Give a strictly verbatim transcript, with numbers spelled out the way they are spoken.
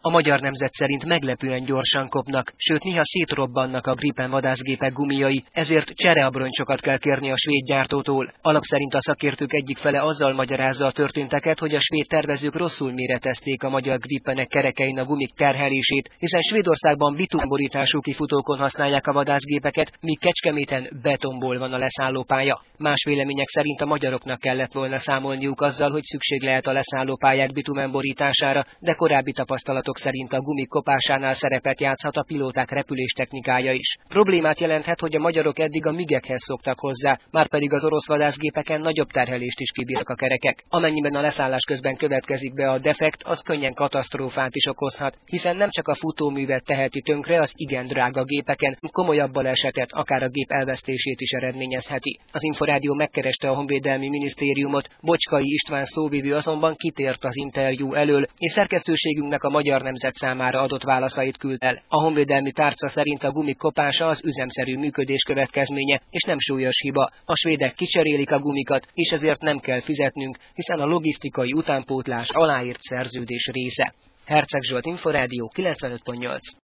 A Magyar Nemzet szerint meglepően gyorsan kopnak, sőt néha szétrobbannak a Gripen vadászgépek gumiai, ezért csereabroncsokat kell kérni a svéd gyártótól. Alap szerint a szakértők egyik fele azzal magyarázza a történteket, hogy a svéd tervezők rosszul méretezték a magyar Gripenek kerekein a gumik terhelését, hiszen Svédországban bitumborítású kifutókon használják a vadászgépeket, míg Kecskeméten betonból van a leszállópálya. Más vélemények szerint a magyaroknak kellett volna számolniuk azzal, hogy szükség lehet a leszállópályák bitumenborítására, de korábbi tapasztalatok szerint a gumik kopásánál szerepet játszhat a pilóták repüléstechnikája is. Problémát jelenthet, hogy a magyarok eddig a migekhez szoktak hozzá, márpedig az orosz vadászgépeken nagyobb terhelést is kibírnak a kerekek. Amennyiben a leszállás közben következik be a defekt, az könnyen katasztrófát is okozhat, hiszen nem csak a futóművet teheti tönkre az igen drága gépeken, komolyabb balesetet, akár a gép elvesztését is eredményezheti. Az Inforádió megkereste a Honvédelmi Minisztériumot, Bocskai István szóvivő azonban kitért az interjú elől, és szerkesztőségünknek a Magyar Nemzet számára adott válaszait küld el. A honvédelmi tárca szerint a gumik kopása az üzemszerű működés következménye, és nem súlyos hiba. A svédek kicserélik a gumikat, és ezért nem kell fizetnünk, hiszen a logisztikai utánpótlás aláírt szerződés része. Herceg Zsolt, Inforádió kilencvenöt pont nyolc.